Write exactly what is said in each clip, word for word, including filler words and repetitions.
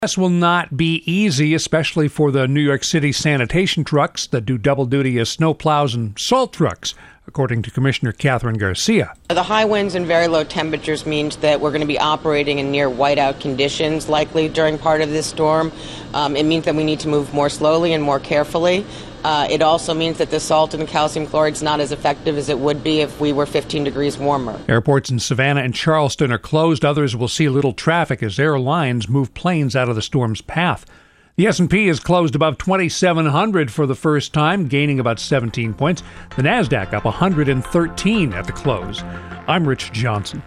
This will not be easy, especially for the New York City sanitation trucks that do double duty as snow plows and salt trucks, according to Commissioner Catherine Garcia. The high winds and very low temperatures means that we're going to be operating in near whiteout conditions likely during part of this storm. Um, it means that we need to move more slowly and more carefully. Uh, it also means that the salt and the calcium chloride is not as effective as it would be if we were fifteen degrees warmer. Airports in Savannah and Charleston are closed. Others will see little traffic as airlines move planes out of the storm's path. The S and P is closed above twenty-seven hundred for the first time, gaining about seventeen points. The NASDAQ up one hundred thirteen at the close. I'm Rich Johnson.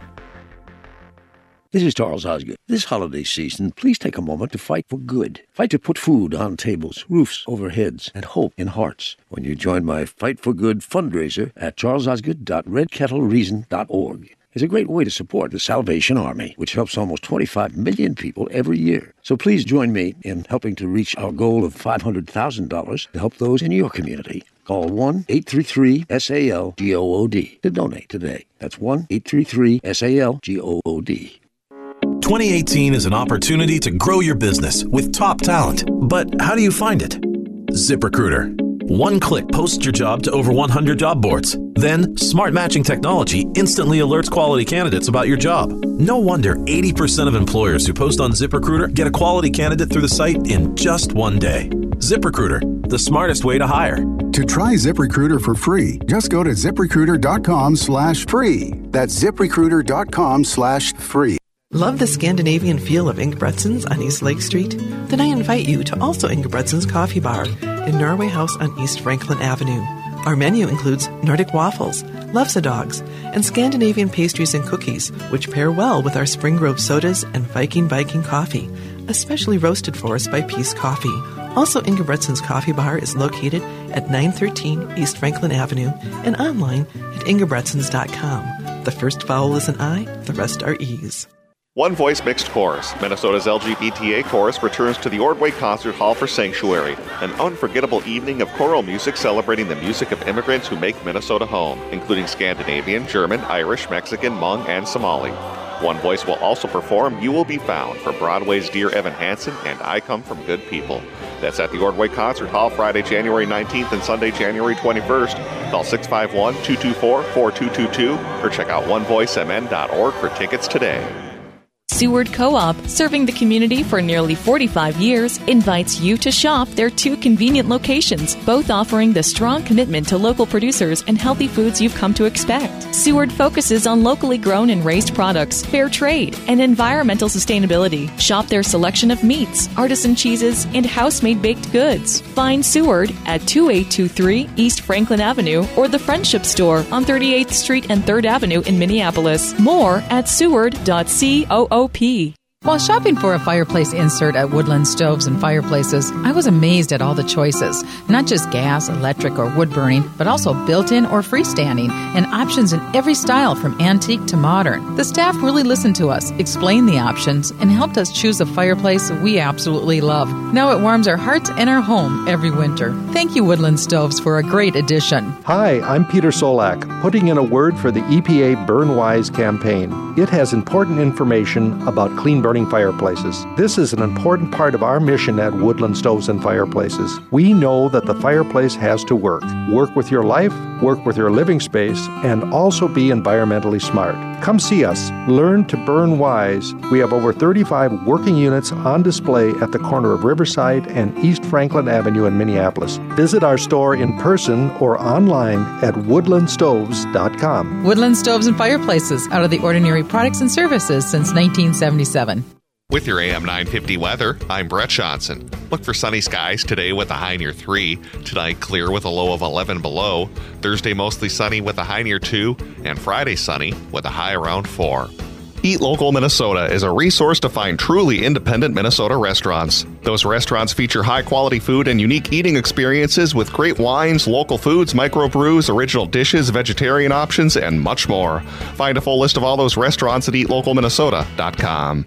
This is Charles Osgood. This holiday season, please take a moment to fight for good. Fight to put food on tables, roofs over heads, and hope in hearts. When you join my Fight for Good fundraiser at charles osgood dot red kettle reason dot org. It's a great way to support the Salvation Army, which helps almost twenty-five million people every year. So please join me in helping to reach our goal of five hundred thousand dollars to help those in your community. Call one eight three three S A L G O O D to donate today. That's one eight three three S A L G O O D. twenty eighteen is an opportunity to grow your business with top talent. But how do you find it? ZipRecruiter. One click posts your job to over one hundred job boards. Then, smart matching technology instantly alerts quality candidates about your job. No wonder eighty percent of employers who post on ZipRecruiter get a quality candidate through the site in just one day. ZipRecruiter, the smartest way to hire. To try ZipRecruiter for free, just go to ZipRecruiter.com slash free. That's ZipRecruiter.com slash free. Love the Scandinavian feel of Ingebretsen's on East Lake Street? Then I invite you to also Ingebretsen's Coffee Bar in Norway House on East Franklin Avenue. Our menu includes Nordic waffles, lefse dogs, and Scandinavian pastries and cookies, which pair well with our Spring Grove sodas and Viking Viking coffee, especially roasted for us by Peace Coffee. Also, Ingebretsen's Coffee Bar is located at nine thirteen East Franklin Avenue and online at ingebretsens dot com. The first vowel is an I, the rest are E's. One Voice Mixed Chorus, Minnesota's L G B T A chorus, returns to the Ordway Concert Hall for Sanctuary, an unforgettable evening of choral music celebrating the music of immigrants who make Minnesota home, including Scandinavian, German, Irish, Mexican, Hmong, and Somali. One Voice will also perform You Will Be Found for Broadway's Dear Evan Hansen and I Come From Good People. That's at the Ordway Concert Hall Friday, January nineteenth and Sunday, January twenty-first. Call six five one, two two four, four two two two or check out one voice m n dot org for tickets today. Seward Co-op, serving the community for nearly forty-five years, invites you to shop their two convenient locations, both offering the strong commitment to local producers and healthy foods you've come to expect. Seward focuses on locally grown and raised products, fair trade, and environmental sustainability. Shop their selection of meats, artisan cheeses, and house-made baked goods. Find Seward at two eight two three East Franklin Avenue or the Friendship Store on thirty-eighth Street and third Avenue in Minneapolis. More at seward dot coop. While shopping for a fireplace insert at Woodland Stoves and Fireplaces, I was amazed at all the choices. Not just gas, electric, or wood burning, but also built-in or freestanding, and options in every style from antique to modern. The staff really listened to us, explained the options, and helped us choose a fireplace we absolutely love. Now it warms our hearts and our home every winter. Thank you, Woodland Stoves, for a great addition. Hi, I'm Peter Solak, putting in a word for the E P A Burn Wise campaign. It has important information about clean burning fireplaces. This is an important part of our mission at Woodland Stoves and Fireplaces. We know that the fireplace has to work. Work with your life, work with your living space, and also be environmentally smart. Come see us. Learn to burn wise. We have over thirty-five working units on display at the corner of Riverside and East Franklin Avenue in Minneapolis. Visit our store in person or online at woodland stoves dot com. Woodland Stoves and Fireplaces, out of the ordinary products and services since nineteen seventy-seven. With your A M nine fifty weather, I'm Brett Johnson. Look for sunny skies today with a high near three. Tonight, clear with a low of eleven below. Thursday, mostly sunny with a high near two. And Friday, sunny with a high around four. Eat Local Minnesota is a resource to find truly independent Minnesota restaurants. Those restaurants feature high-quality food and unique eating experiences with great wines, local foods, microbrews, original dishes, vegetarian options, and much more. Find a full list of all those restaurants at eat local minnesota dot com.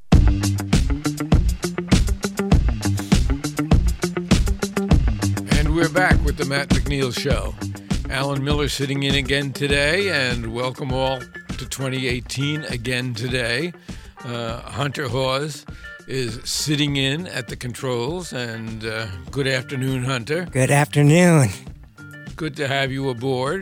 We're back with the Matt McNeil Show. Alan Miller sitting in again today, and welcome all to twenty eighteen again today. Uh, Hunter Hawes is sitting in at the controls. And uh, good afternoon, Hunter. Good afternoon. Good to have you aboard.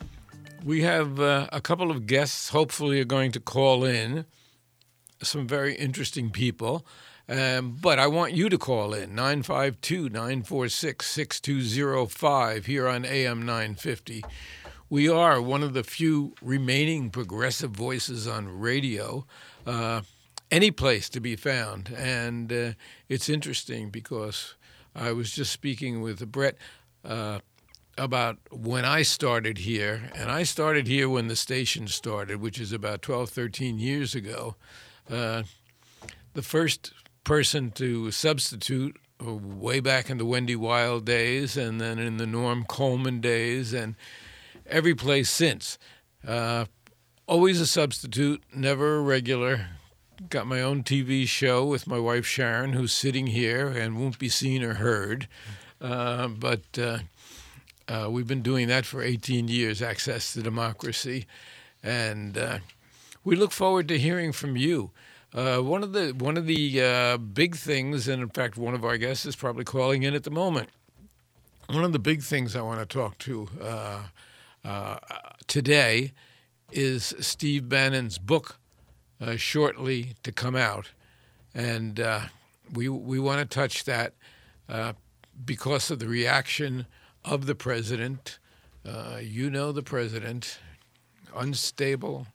We have uh, a couple of guests hopefully are going to call in, some very interesting people. Um, but I want you to call in, nine five two, nine four six, six two zero five here on A M nine fifty. We are one of the few remaining progressive voices on radio, uh, any place to be found. And uh, it's interesting because I was just speaking with Brett uh, about when I started here, and I started here when the station started, which is about twelve, thirteen years ago. Uh, the first person to substitute way back in the Wendy Wild days and then in the Norm Coleman days and every place since. Uh, always a substitute, never a regular. Got my own T V show with my wife Sharon, who's sitting here and won't be seen or heard. Uh, but uh, uh, we've been doing that for eighteen years, Access to Democracy. And uh, we look forward to hearing from you. Uh, one of the one of the uh, big things, and in fact, one of our guests is probably calling in at the moment. One of the big things I want to talk to uh, uh, today is Steve Bannon's book, uh, shortly to come out, and uh, we we want to touch that uh, because of the reaction of the president. Uh, you know the president, unstable.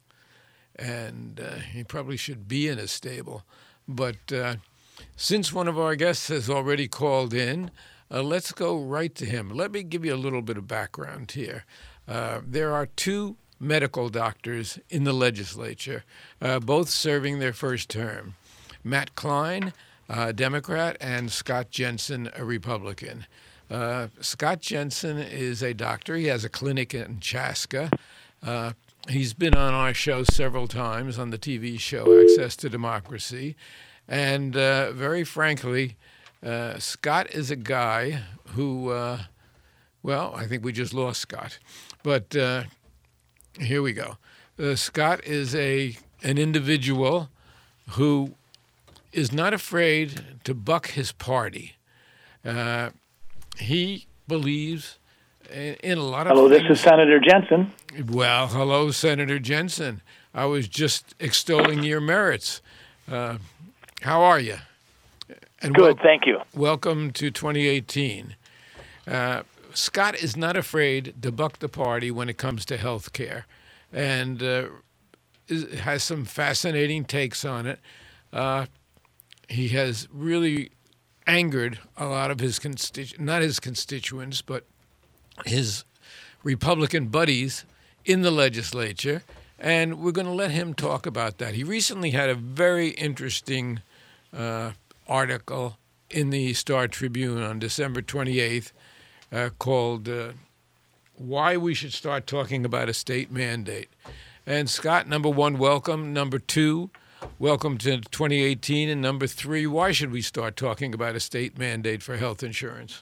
And uh, he probably should be in a stable. But uh, since one of our guests has already called in, uh, let's go right to him. Let me give you a little bit of background here. Uh, there are two medical doctors in the legislature, uh, both serving their first term. Matt Klein, a Democrat, and Scott Jensen, a Republican. Uh, Scott Jensen is a doctor. He has a clinic in Chaska. Uh, He's been on our show several times on the T V show Access to Democracy. And uh, very frankly, uh, Scott is a guy who, uh, well, I think we just lost Scott. But uh, here we go. Uh, Scott is a an individual who is not afraid to buck his party. Uh, he believes in a lot of Hello, things. This is Senator Jensen. Well, hello, Senator Jensen. I was just extolling your merits. Uh, how are you? And Good, wel- thank you. Welcome to twenty eighteen. Uh, Scott is not afraid to buck the party when it comes to health care, and uh, is, has some fascinating takes on it. Uh, he has really angered a lot of his constitu- not his constituents, but his Republican buddies in the legislature, and we're going to let him talk about that. He recently had a very interesting uh, article in the Star Tribune on December twenty-eighth uh, called uh, Why We Should Start Talking About a State Mandate. And Scott, number one, welcome. Number two, welcome to twenty eighteen. And number three, why should we start talking about a state mandate for health insurance?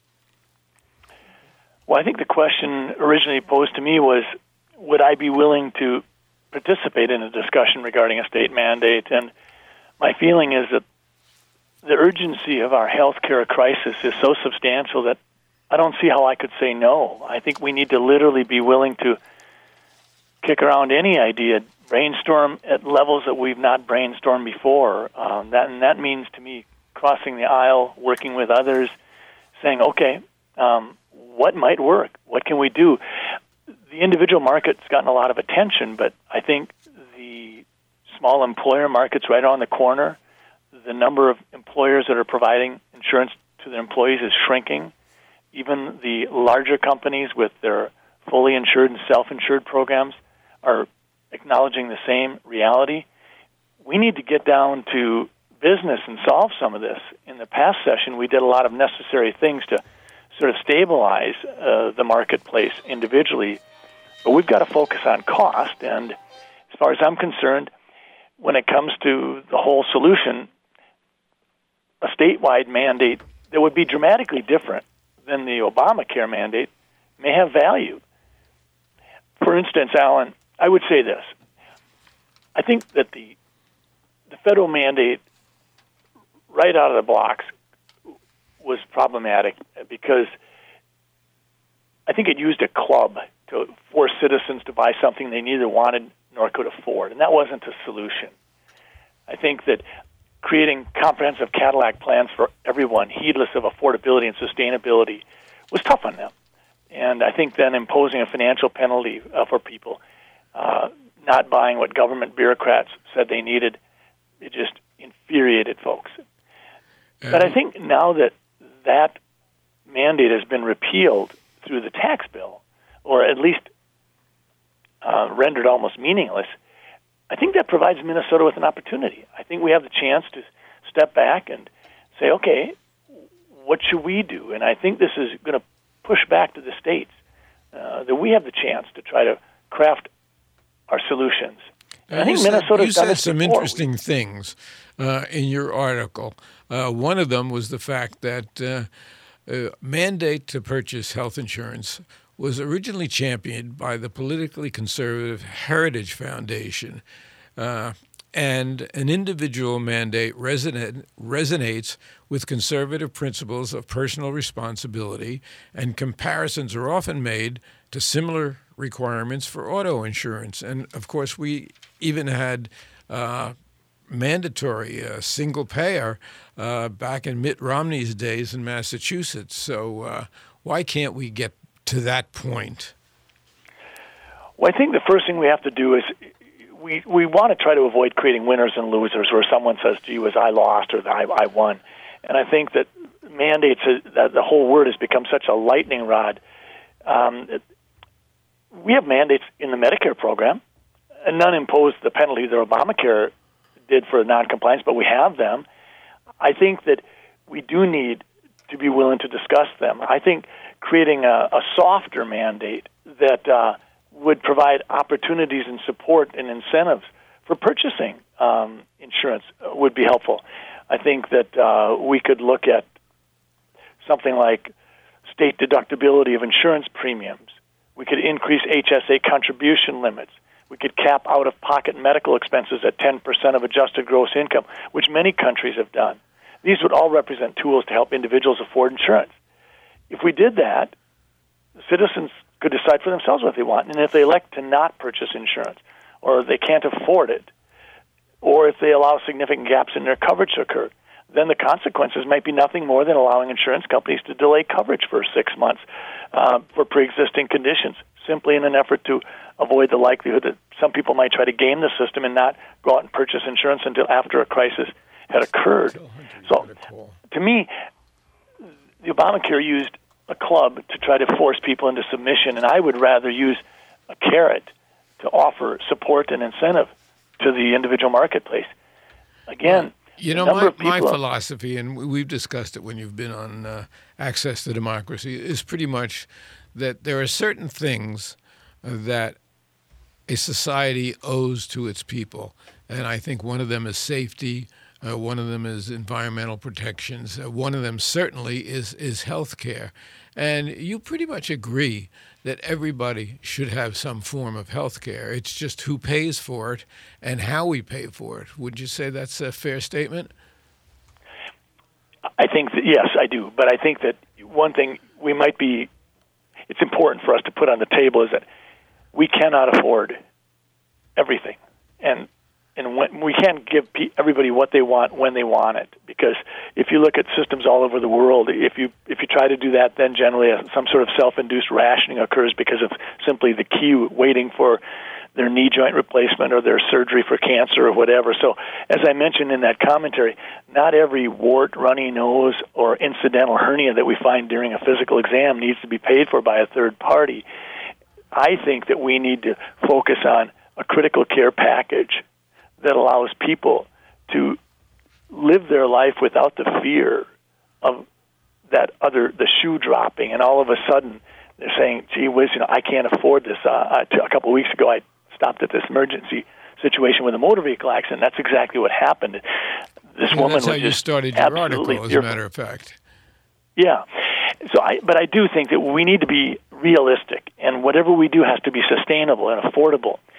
Well, I think the question originally posed to me was, would I be willing to participate in a discussion regarding a state mandate? And my feeling is that the urgency of our health care crisis is so substantial that I don't see how I could say no. I think we need to literally be willing to kick around any idea, brainstorm at levels that we've not brainstormed before. Um, that, and that means, to me, crossing the aisle, working with others, saying, okay, um, what might work? What can we do? The individual market's gotten a lot of attention, but I think the small employer market's right around the corner. The number of employers that are providing insurance to their employees is shrinking. Even the larger companies with their fully insured and self-insured programs are acknowledging the same reality. We need to get down to business and solve some of this. In the past session, we did a lot of necessary things to sort of stabilize uh, the marketplace individually, but we've got to focus on cost. And as far as I'm concerned, when it comes to the whole solution, a statewide mandate that would be dramatically different than the Obamacare mandate may have value. For instance, Alan, I would say this. I think that the the federal mandate right out of the blocks, was problematic because I think it used a club to force citizens to buy something they neither wanted nor could afford, and that wasn't a solution. I think that creating comprehensive Cadillac plans for everyone, heedless of affordability and sustainability, was tough on them. And I think then imposing a financial penalty uh, for people uh, not buying what government bureaucrats said they needed, it just infuriated folks. Um, but I think now that that mandate has been repealed through the tax bill, or at least uh, rendered almost meaningless, I think that provides Minnesota with an opportunity. I think we have the chance to step back and say, okay, what should we do? And I think this is going to push back to the states, uh, that we have the chance to try to craft our solutions. And I think you Minnesota said, you said some before. interesting things uh, in your article. Uh, one of them was the fact that uh, uh, mandate to purchase health insurance was originally championed by the politically conservative Heritage Foundation, uh, and an individual mandate resonate, resonates with conservative principles of personal responsibility, and comparisons are often made to similar requirements for auto insurance. And, of course, we even had uh, mandatory uh, single payer uh, back in Mitt Romney's days in Massachusetts. So uh, why can't we get to that point? Well, I think the first thing we have to do is we we want to try to avoid creating winners and losers where someone says, gee whiz, I lost or I, I won. And I think that mandates, that the whole word has become such a lightning rod. Um, we have mandates in the Medicare program, and none imposed the penalty that Obamacare did for noncompliance, but we have them. I think that we do need to be willing to discuss them. I think creating a, a softer mandate that uh, would provide opportunities and support and incentives for purchasing um, insurance would be helpful. I think that uh, we could look at something like state deductibility of insurance premiums. We could increase H S A contribution limits. We could cap out-of-pocket medical expenses at ten percent of adjusted gross income, which many countries have done. These would all represent tools to help individuals afford insurance. If we did that, citizens could decide for themselves what they want. And if they elect to not purchase insurance, or they can't afford it, or if they allow significant gaps in their coverage to occur, then the consequences might be nothing more than allowing insurance companies to delay coverage for six months uh, for pre-existing conditions, simply in an effort to avoid the likelihood that some people might try to game the system and not go out and purchase insurance until after a crisis had occurred. So, to me, the Obamacare used a club to try to force people into submission, and I would rather use a carrot to offer support and incentive to the individual marketplace. Again, you know, my, my philosophy, and we've discussed it when you've been on uh, Access to Democracy, is pretty much that there are certain things that a society owes to its people. And I think one of them is safety. Uh, one of them is environmental protections. Uh, one of them certainly is, is health care. And you pretty much agree that everybody should have some form of health care. It's just who pays for it and how we pay for it. Would you say that's a fair statement? I think that, yes, I do. But I think that one thing we might be, it's important for us to put on the table is that we cannot afford everything. And and when, we can't give everybody what they want when they want it, because if you look at systems all over the world, if you if you try to do that, then generally some sort of self-induced rationing occurs because of simply the queue waiting for their knee joint replacement or their surgery for cancer or whatever. So as I mentioned in that commentary, not every wart, runny nose, or incidental hernia that we find during a physical exam needs to be paid for by a third party. I think that we need to focus on a critical care package that allows people to live their life without the fear of that other, the shoe dropping, and all of a sudden they're saying, gee whiz, you know, I can't afford this. Uh, a couple of weeks ago I stopped at this emergency situation with a motor vehicle accident. That's exactly what happened. This yeah, woman that's was how you just started your article, as fearful. a matter of fact. Yeah. So, I, but I do think that we need to be realistic, and whatever we do has to be sustainable and affordable.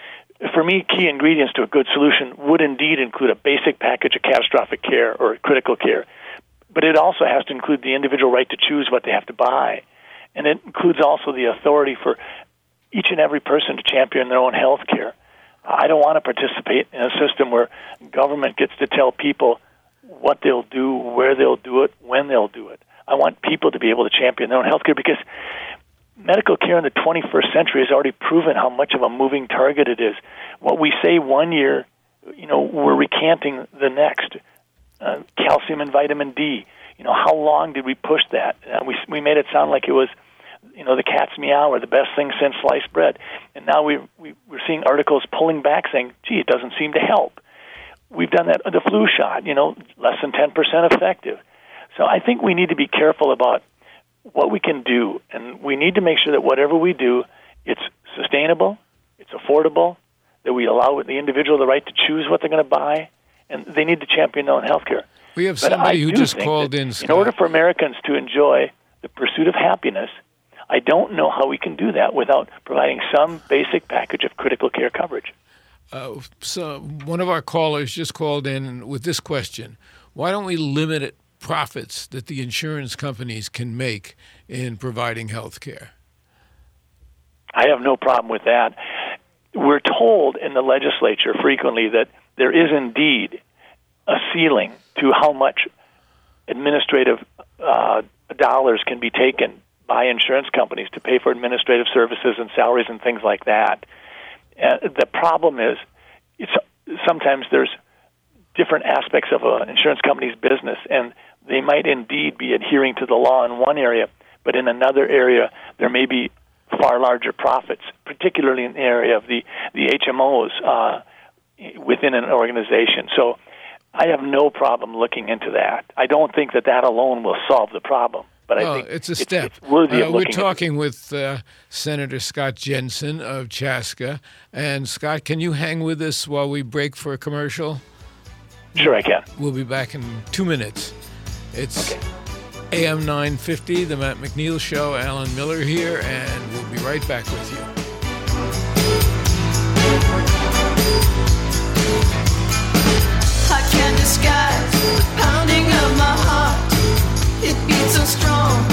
for me, key ingredients to a good solution would indeed include a basic package of catastrophic care or critical care. But it also has to include the individual right to choose what they have to buy. And it includes also the authority for each and every person to champion their own health care. I don't want to participate in a system where government gets to tell people what they'll do, where they'll do it, when they'll do it. I want people to be able to champion their own health care, because medical care in the twenty-first century has already proven how much of a moving target it is. What we say one year, you know, we're recanting the next. Uh, calcium and vitamin D. You know, how long did we push that? Uh, we we made it sound like it was, you know, the cat's meow or the best thing since sliced bread. And now we, we we're seeing articles pulling back saying, gee, it doesn't seem to help. We've done that the flu shot, you know, less than ten percent effective. So I think we need to be careful about what we can do, and we need to make sure that whatever we do, it's sustainable, it's affordable, that we allow the individual the right to choose what they're going to buy, and they need to champion their own health care. We have But somebody I who do just think called that in, Scott. In order for Americans to enjoy the pursuit of happiness, I don't know how we can do that without providing some basic package of critical care coverage. Uh, so one of our callers just called in with this question: why don't we limit it profits that the insurance companies can make in providing health care? I have no problem with that. We're told in the legislature frequently that there is indeed a ceiling to how much administrative uh, dollars can be taken by insurance companies to pay for administrative services and salaries and things like that. Uh, the problem is, it's, sometimes there's different aspects of an insurance company's business, and they might indeed be adhering to the law in one area, but in another area there may be far larger profits, particularly in the area of the, the H M Os uh, within an organization. So I have no problem looking into that. I don't think that that alone will solve the problem, but I well, think it's a step. It's, it's worthy uh, of we're looking talking with uh, Senator Scott Jensen of Chaska. And Scott, can you hang with us while we break for a commercial? Sure, I can. We'll be back in two minutes. It's okay. A M nine fifty, the Matt McNeil Show. Alan Miller here, and we'll be right back with you. I can't disguise the pounding of my heart. It beats so strong.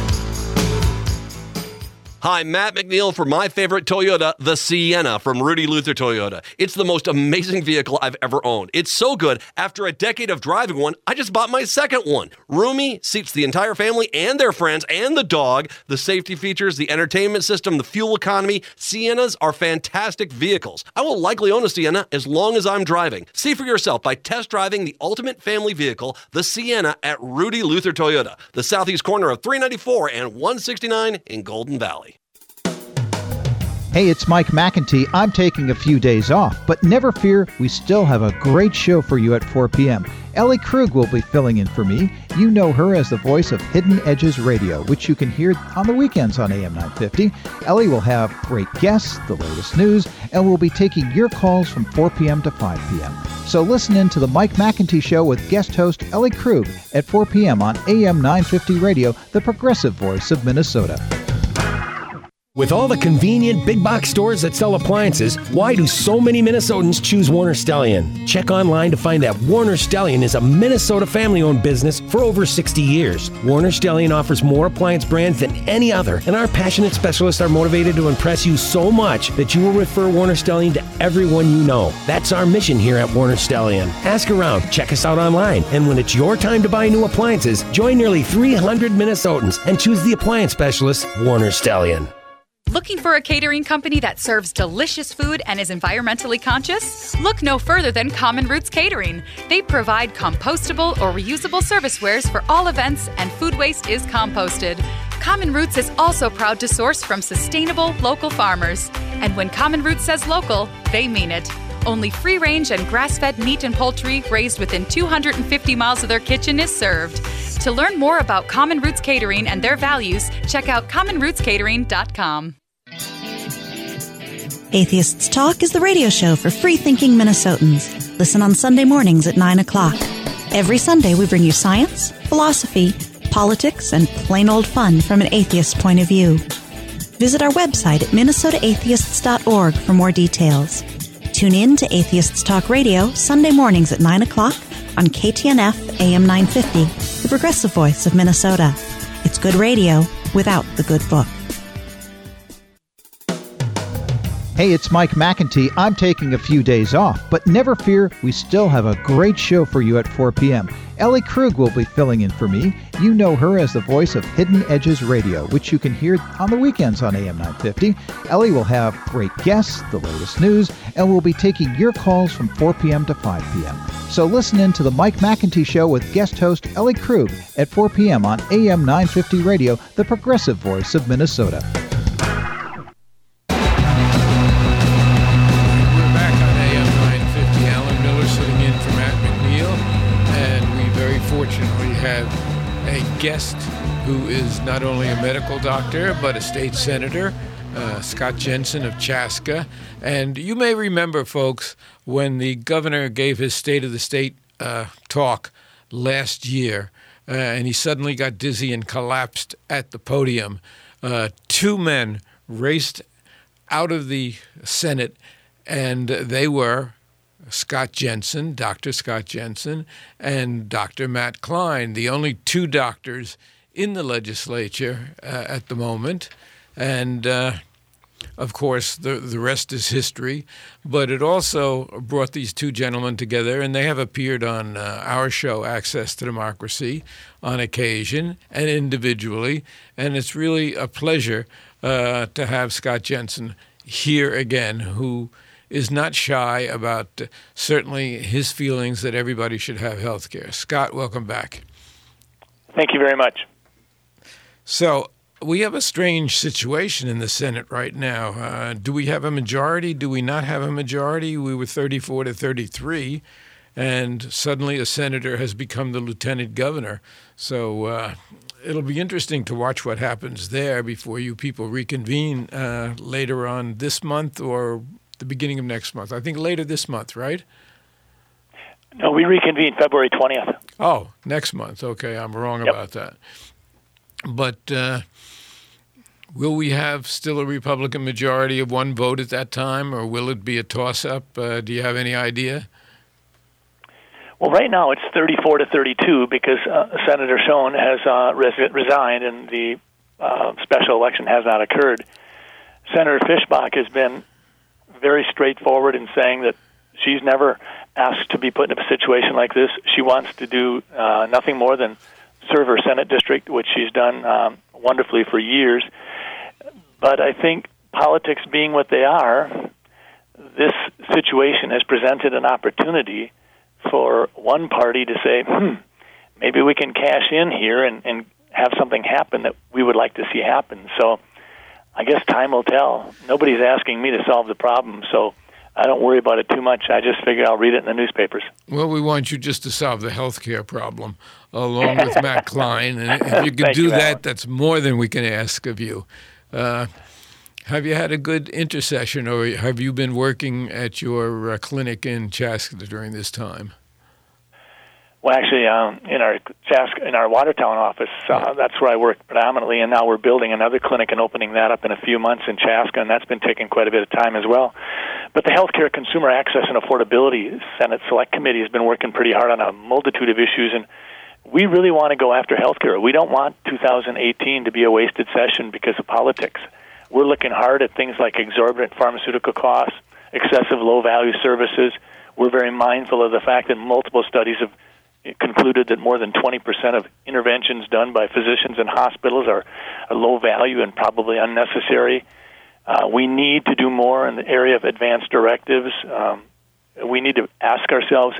Hi, Matt McNeil for my favorite Toyota, the Sienna from Rudy Luther Toyota. It's the most amazing vehicle I've ever owned. It's so good, after a decade of driving one, I just bought my second one. Roomy, seats the entire family and their friends and the dog. The safety features, the entertainment system, the fuel economy. Siennas are fantastic vehicles. I will likely own a Sienna as long as I'm driving. See for yourself by test driving the ultimate family vehicle, the Sienna, at Rudy Luther Toyota, the southeast corner of three ninety-four and one sixty-nine in Golden Valley. Hey, it's Mike McEntee. I'm taking a few days off, but never fear, we still have a great show for you at four p.m. Ellie Krug will be filling in for me. You know her as the voice of Hidden Edges Radio, which you can hear on the weekends on A M nine fifty. Ellie will have great guests, the latest news, and we'll be taking your calls from four p.m. to five p.m. So listen in to the Mike McEntee Show with guest host Ellie Krug at four p.m. on A M nine fifty Radio, the progressive voice of Minnesota. With all the convenient big box stores that sell appliances, why do so many Minnesotans choose Warner Stellian? Check online to find that Warner Stellian is a Minnesota family-owned business for over sixty years. Warner Stellian offers more appliance brands than any other, and our passionate specialists are motivated to impress you so much that you will refer Warner Stellian to everyone you know. That's our mission here at Warner Stellian. Ask around, check us out online, and when it's your time to buy new appliances, join nearly three hundred Minnesotans and choose the appliance specialist, Warner Stellian. Looking for a catering company that serves delicious food and is environmentally conscious? Look no further than Common Roots Catering. They provide compostable or reusable servicewares for all events, and food waste is composted. Common Roots is also proud to source from sustainable, local farmers. And when Common Roots says local, they mean it. Only free-range and grass-fed meat and poultry raised within two hundred fifty miles of their kitchen is served. To learn more about Common Roots Catering and their values, check out common roots catering dot com. Atheists Talk is the radio show for free-thinking Minnesotans. Listen on Sunday mornings at nine o'clock. Every Sunday we bring you science, philosophy, politics, and plain old fun from an atheist point of view. Visit our website at minnesota atheists dot org for more details. Tune in to Atheists Talk Radio Sunday mornings at nine o'clock on K T N F A M nine fifty, the progressive voice of Minnesota. It's good radio without the good book. Hey, it's Mike McEntee. I'm taking a few days off, but never fear, we still have a great show for you at four p.m. Ellie Krug will be filling in for me. You know her as the voice of Hidden Edges Radio, which you can hear on the weekends on A M nine fifty. Ellie will have great guests, the latest news, and we'll be taking your calls from four p.m. to five p.m. So listen in to the Mike McEntee Show with guest host Ellie Krug at four p.m. on A M nine fifty Radio, the progressive voice of Minnesota. Fortunately have a guest who is not only a medical doctor but a state senator, uh, Scott Jensen of Chaska. And you may remember, folks, when the governor gave his State of the State uh, talk last year, uh, and he suddenly got dizzy and collapsed at the podium, uh, two men raced out of the Senate, and they were Scott Jensen, Doctor Scott Jensen, and Doctor Matt Klein, the only two doctors in the legislature uh, at the moment. And, uh, of course, the, the rest is history. But it also brought these two gentlemen together, and they have appeared on uh, our show, Access to Democracy, on occasion and individually. And it's really a pleasure uh, to have Scott Jensen here again, who is not shy about uh, certainly his feelings that everybody should have health care. Scott, welcome back. Thank you very much. So we have a strange situation in the Senate right now. Uh, do we have a majority? Do we not have a majority? We were thirty-four to thirty-three, and suddenly a senator has become the lieutenant governor. So uh, it'll be interesting to watch what happens there before you people reconvene uh, later on this month or the beginning of next month. I think later this month, right? No, we reconvene February twentieth. Oh, next month. Okay, I'm wrong Yep. about that. But uh, will we have still a Republican majority of one vote at that time, or will it be a toss-up? Uh, do you have any idea? Well, right now it's thirty-four to thirty-two because uh, Senator Schoen has uh, res- resigned and the uh, special election has not occurred. Senator Fischbach has been very straightforward in saying that she's never asked to be put in a situation like this. She wants to do uh, nothing more than serve her Senate district, which she's done um, wonderfully for years. But I think politics being what they are, this situation has presented an opportunity for one party to say, hmm, maybe we can cash in here and, and have something happen that we would like to see happen. So I guess time will tell. Nobody's asking me to solve the problem, so I don't worry about it too much. I just figure I'll read it in the newspapers. Well, we want you just to solve the health care problem along with Matt Klein. And if you could do you, that, Alan. that's more than we can ask of you. Uh, have you had a good intercession, or have you been working at your uh, clinic in Chaska during this time? Well, actually, um, in our Chaska, in our Watertown office, uh, that's where I work predominantly, and now we're building another clinic and opening that up in a few months in Chaska, and that's been taking quite a bit of time as well. But the Healthcare Consumer Access and Affordability Senate Select Committee has been working pretty hard on a multitude of issues, and we really want to go after healthcare. We don't want two thousand eighteen to be a wasted session because of politics. We're looking hard at things like exorbitant pharmaceutical costs, excessive low-value services. We're very mindful of the fact that multiple studies have concluded that more than twenty percent of interventions done by physicians in hospitals are, are low value and probably unnecessary. Uh, we need to do more in the area of advanced directives. Um, we need to ask ourselves,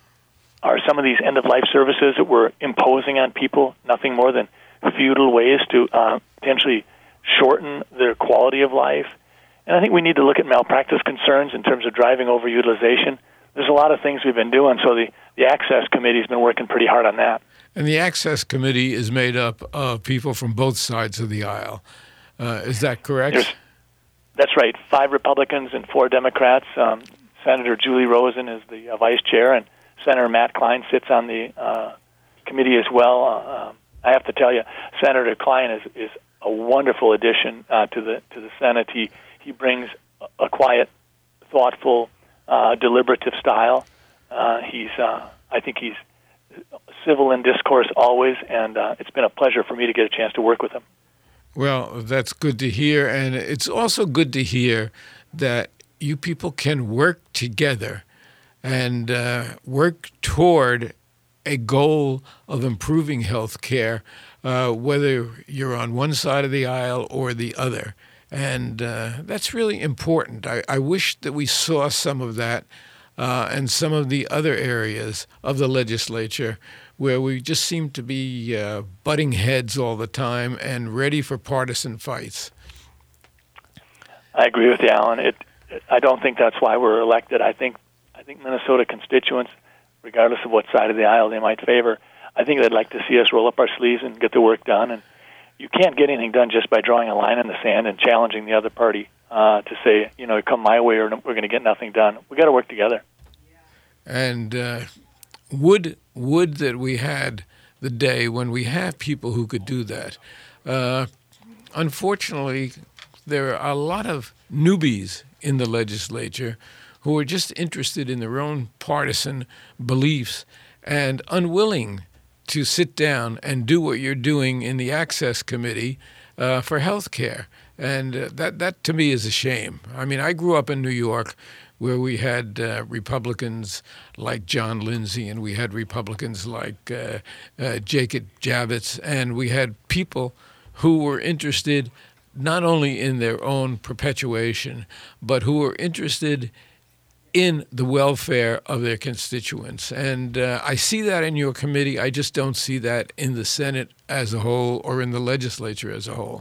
are some of these end-of-life services that we're imposing on people nothing more than futile ways to uh, potentially shorten their quality of life? And I think we need to look at malpractice concerns in terms of driving overutilization. There's a lot of things we've been doing, so the, the Access Committee has been working pretty hard on that. And the Access Committee is made up of people from both sides of the aisle. Uh, is that correct? There's, that's right. Five Republicans and four Democrats. Um, Senator Julie Rosen is the uh, vice chair, and Senator Matt Klein sits on the uh, committee as well. Uh, um, I have to tell you, Senator Klein is, is a wonderful addition uh, to the to the Senate. He he brings a quiet, thoughtful uh, deliberative style. Uh, he's, uh, I think he's civil in discourse always, and uh, it's been a pleasure for me to get a chance to work with him. Well, that's good to hear, and it's also good to hear that you people can work together and uh, work toward a goal of improving health care, uh, whether you're on one side of the aisle or the other. And uh, that's really important. I, I wish that we saw some of that uh, and some of the other areas of the legislature where we just seem to be uh, butting heads all the time and ready for partisan fights. I agree with you, Alan. It, I don't think that's why we're elected. I think I think Minnesota constituents, regardless of what side of the aisle they might favor, I think they'd like to see us roll up our sleeves and get the work done. And you can't get anything done just by drawing a line in the sand and challenging the other party uh, to say, you know, come my way or we're going to get nothing done. We got to work together. And uh, would would that we had the day when we have people who could do that. Uh, unfortunately, there are a lot of newbies in the legislature who are just interested in their own partisan beliefs and unwilling to sit down and do what you're doing in the Access Committee uh, for health care. And uh, that, that, to me, is a shame. I mean, I grew up in New York where we had uh, Republicans like John Lindsay, and we had Republicans like uh, uh, Jacob Javits, and we had people who were interested not only in their own perpetuation, but who were interested in the welfare of their constituents. And uh, I see that in your committee. I just don't see that in the Senate as a whole or in the legislature as a whole.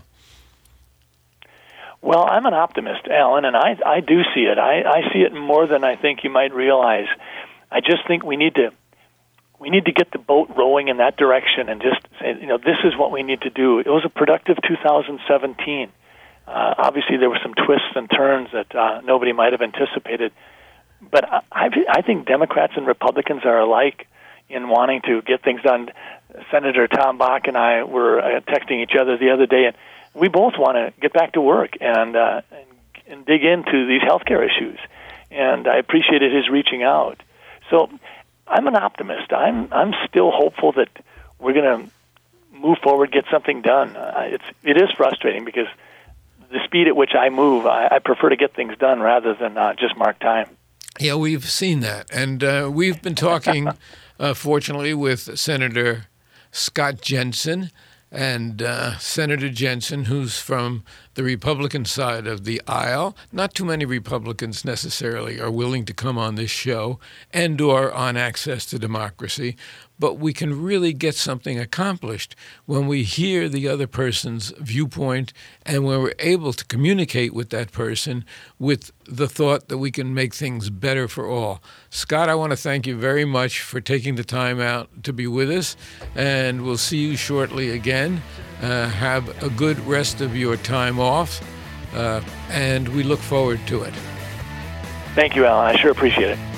Well, I'm an optimist, Alan, and I, I do see it. I, I see it more than I think you might realize. I just think we need to we need to get the boat rowing in that direction and just say, you know, this is what we need to do. It was a productive two thousand seventeen. Uh, obviously, there were some twists and turns that uh, nobody might have anticipated. But I, I think Democrats and Republicans are alike in wanting to get things done. Senator Tom Bach and I were uh, texting each other the other day, and we both want to get back to work and, uh, and and dig into these healthcare issues. And I appreciated his reaching out. So I'm an optimist. I'm I'm still hopeful that we're going to move forward, get something done. Uh, it's it is frustrating because the speed at which I move, I, I prefer to get things done rather than uh, just mark time. Yeah, we've seen that. And uh, we've been talking, uh, fortunately, with Senator Scott Jensen. And uh, Senator Jensen, who's from the Republican side of the aisle. Not too many Republicans necessarily are willing to come on this show and or on Access to Democracy. But we can really get something accomplished when we hear the other person's viewpoint and when we're able to communicate with that person with the thought that we can make things better for all. Scott, I want to thank you very much for taking the time out to be with us, and we'll see you shortly again. Uh, have a good rest of your time off, uh, and we look forward to it. Thank you, Alan. I sure appreciate it.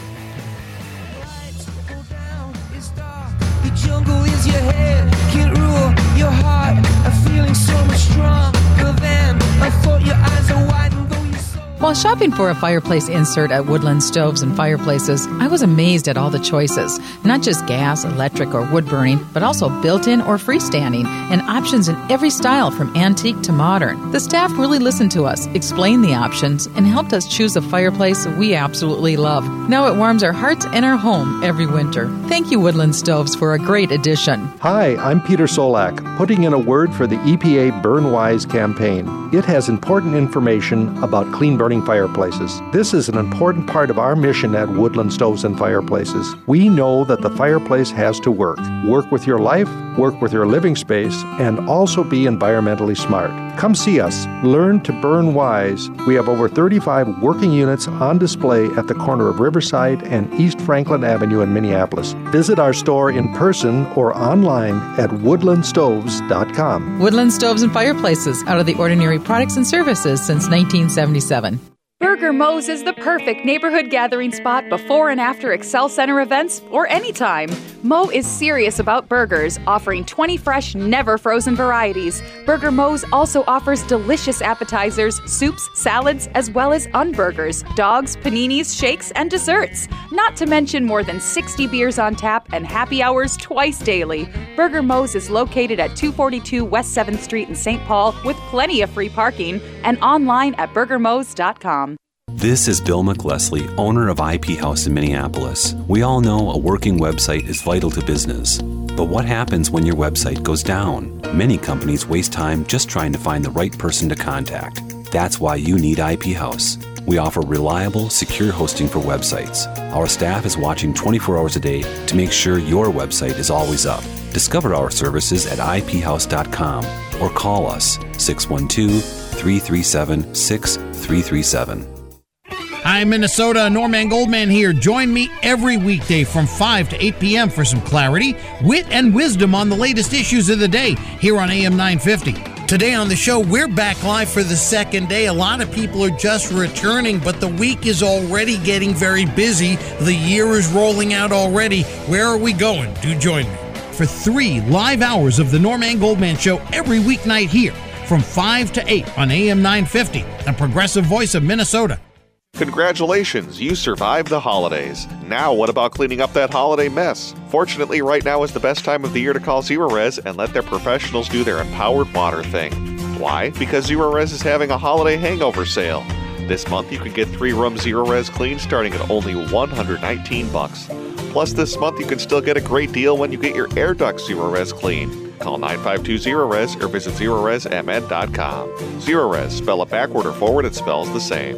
The jungle is your head, can't rule your heart. I'm feeling so much stronger than I thought. Your eyes are wide and go your soul. While shopping for a fireplace insert at Woodland Stoves and Fireplaces, I was amazed at all the choices. Not just gas, electric, or wood burning, but also built-in or freestanding, and options in every style from antique to modern. The staff really listened to us, explained the options, and helped us choose a fireplace we absolutely love. Now it warms our hearts and our home every winter. Thank you, Woodland Stoves, for a great addition. Hi, I'm Peter Solak, putting in a word for the E P A Burn Wise campaign. It has important information about clean burning fireplaces. This is an important part of our mission at Woodland Stoves and Fireplaces. We know that the fireplace has to work. Work with your life, work with your living space, and also be environmentally smart. Come see us. Learn to burn wise. We have over thirty-five working units on display at the corner of Riverside and East Franklin Avenue in Minneapolis. Visit our store in person or online at woodland stoves dot com. Woodland Stoves and Fireplaces, out of the ordinary products and services since nineteen seventy-seven. Burger Mo's is the perfect neighborhood gathering spot before and after Excel Center events or anytime. Mo is serious about burgers, offering twenty fresh, never frozen varieties. Burger Mo's also offers delicious appetizers, soups, salads, as well as unburgers, dogs, paninis, shakes, and desserts. Not to mention more than sixty beers on tap and happy hours twice daily. Burger Mo's is located at two forty-two West seventh Street in Saint Paul with plenty of free parking and online at burger mos dot com. This is Bill McLesley, owner of I P House in Minneapolis. We all know a working website is vital to business. But what happens when your website goes down? Many companies waste time just trying to find the right person to contact. That's why you need I P House. We offer reliable, secure hosting for websites. Our staff is watching twenty-four hours a day to make sure your website is always up. Discover our services at I P house dot com or call us six one two, three three seven, six three three seven. Hi, Minnesota. Norman Goldman here. Join me every weekday from five to eight p.m. for some clarity, wit, and wisdom on the latest issues of the day here on A M nine fifty. Today on the show, we're back live for the second day. A lot of people are just returning, but the week is already getting very busy. The year is rolling out already. Where are we going? Do join me for three live hours of the Norman Goldman Show every weeknight here from five to eight on A M nine fifty, the progressive voice of Minnesota. Congratulations, you survived the holidays. Now what about cleaning up that holiday mess? Fortunately, right now is the best time of the year to call Zerorez and let their professionals do their empowered water thing. Why? Because Zerorez is having a holiday hangover sale. This month you can get three room Zerorez clean starting at only one hundred nineteen bucks. Plus this month you can still get a great deal when you get your air duct Zerorez clean. Call nine five two Zerorez or visit Zerorez M N dot com. Zerorez, spell it backward or forward, it spells the same.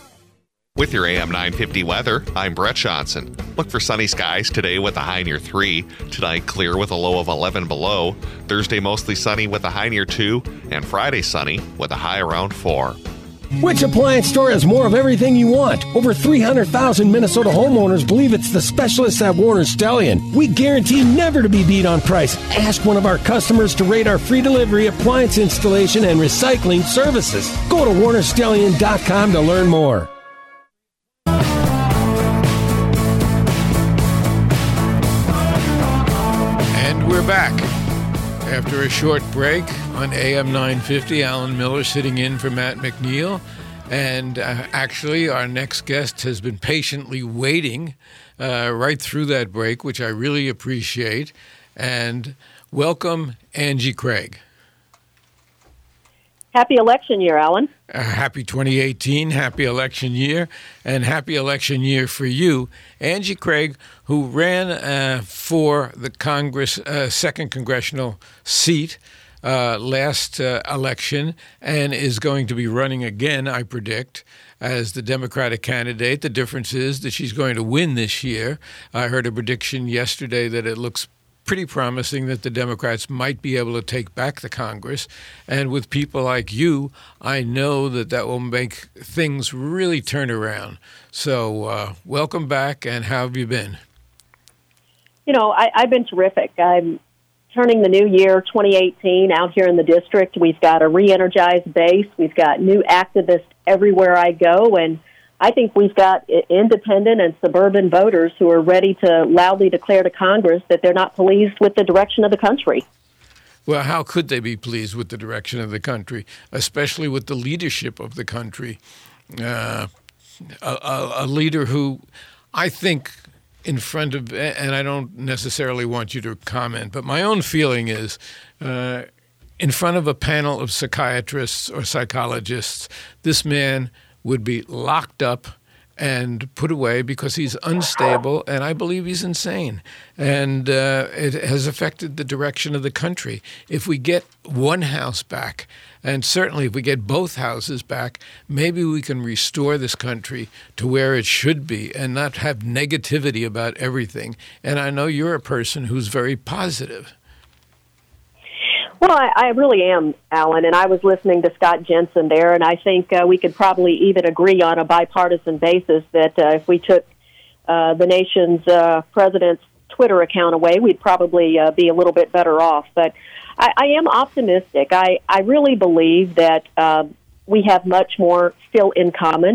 With your A M nine fifty weather, I'm Brett Johnson. Look for sunny skies today with a high near three. Tonight, clear with a low of eleven below. Thursday, mostly sunny with a high near two. And Friday, sunny with a high around four. Which appliance store has more of everything you want? Over three hundred thousand Minnesota homeowners believe it's the specialists at Warner Stellian. We guarantee never to be beat on price. Ask one of our customers to rate our free delivery, appliance installation, and recycling services. Go to warner stellian dot com to learn more. We're back after a short break on A M nine fifty. Alan Miller sitting in for Matt McNeil. And uh, actually, our next guest has been patiently waiting uh, right through that break, which I really appreciate. And welcome, Angie Craig. Happy election year, Alan. Uh, happy twenty eighteen, happy election year, and happy election year for you, Angie Craig, who ran uh, for the Congress uh, second congressional seat uh, last uh, election and is going to be running again, I predict, as the Democratic candidate. The difference is that she's going to win this year. I heard a prediction yesterday that it looks pretty promising that the Democrats might be able to take back the Congress. And with people like you, I know that that will make things really turn around. So uh, welcome back, and how have you been? You know, I, I've been terrific. I'm turning the new year, twenty eighteen, out here in the district. We've got a re-energized base. We've got new activists everywhere I go, and I think we've got independent and suburban voters who are ready to loudly declare to Congress that they're not pleased with the direction of the country. Well, how could they be pleased with the direction of the country, especially with the leadership of the country? Uh, a, a, a leader who I think in front of, and I don't necessarily want you to comment, but my own feeling is uh, in front of a panel of psychiatrists or psychologists, this man would be locked up and put away because he's unstable, and I believe he's insane. And uh, it has affected the direction of the country. If we get one house back, and certainly if we get both houses back, maybe we can restore this country to where it should be and not have negativity about everything. And I know you're a person who's very positive. Well, I, I really am, Alan, and I was listening to Scott Jensen there, and I think uh, we could probably even agree on a bipartisan basis that uh, if we took uh, the nation's uh, president's Twitter account away, we'd probably uh, be a little bit better off. But I, I am optimistic. I, I really believe that uh, we have much more still in common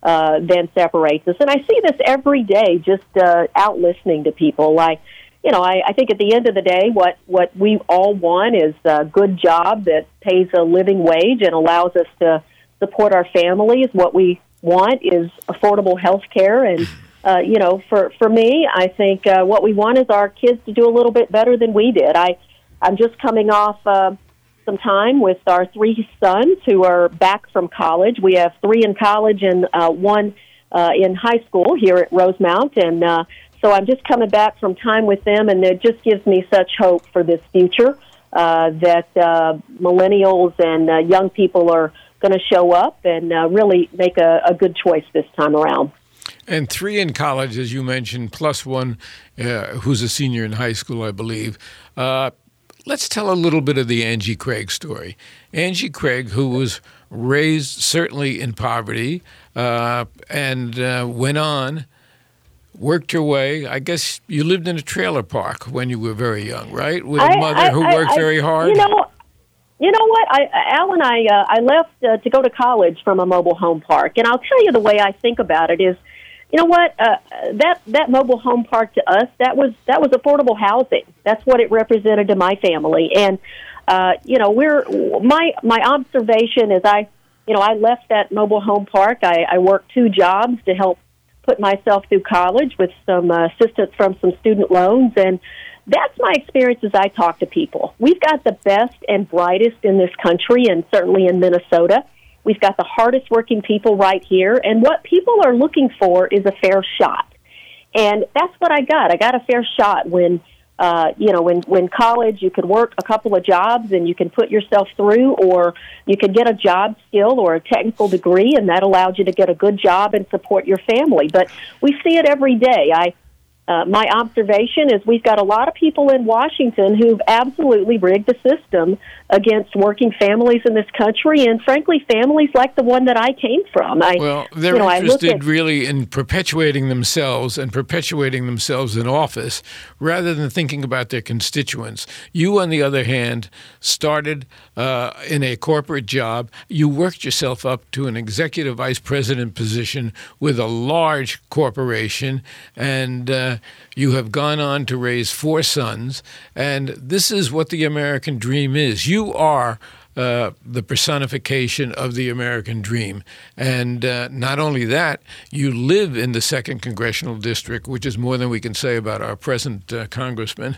uh, than separates us. And I see this every day, just uh, out listening to people. Like, you know, I, I think at the end of the day, what, what we all want is a good job that pays a living wage and allows us to support our families. What we want is affordable health care. And, uh, you know, for, for me, I think uh, what we want is our kids to do a little bit better than we did. I, I'm just coming off uh, some time with our three sons who are back from college. We have three in college and uh, one uh, in high school here at Rosemount. And uh, so I'm just coming back from time with them, and it just gives me such hope for this future uh, that uh, millennials and uh, young people are going to show up and uh, really make a, a good choice this time around. And three in college, as you mentioned, plus one uh, who's a senior in high school, I believe. Uh, let's tell a little bit of the Angie Craig story. Angie Craig, who was raised certainly in poverty uh, and uh, went on, worked your way. I guess you lived in a trailer park when you were very young, right? With a I, mother I, who I, worked I, very hard? You know, you know what? I, Al and I, uh, I left uh, to go to college from a mobile home park. And I'll tell you the way I think about it is, you know what? Uh, that that mobile home park to us, that was that was affordable housing. That's what it represented to my family. And, uh, you know, we're my my observation is I, you know, I left that mobile home park. I, I worked two jobs to help put myself through college with some uh, assistance from some student loans. And that's my experience as I talk to people. We've got the best and brightest in this country, and certainly in Minnesota. We've got the hardest working people right here. And what people are looking for is a fair shot. And that's what I got. I got a fair shot when, uh, you know, when, when college, you could work a couple of jobs and you can put yourself through, or you could get a job skill or a technical degree, and that allowed you to get a good job and support your family. But we see it every day. I, uh, my observation is we've got a lot of people in Washington who've absolutely rigged the system against working families in this country, and frankly, families like the one that I came from. I, well, they're you know, interested at, really in perpetuating themselves and perpetuating themselves in office rather than thinking about their constituents. You, on the other hand, started uh, in a corporate job. You worked yourself up to an executive vice president position with a large corporation, and uh, you have gone on to raise four sons. And this is what the American dream is. You are uh, the personification of the American dream. And uh, not only that, you live in the second Congressional District, which is more than we can say about our present uh, congressman.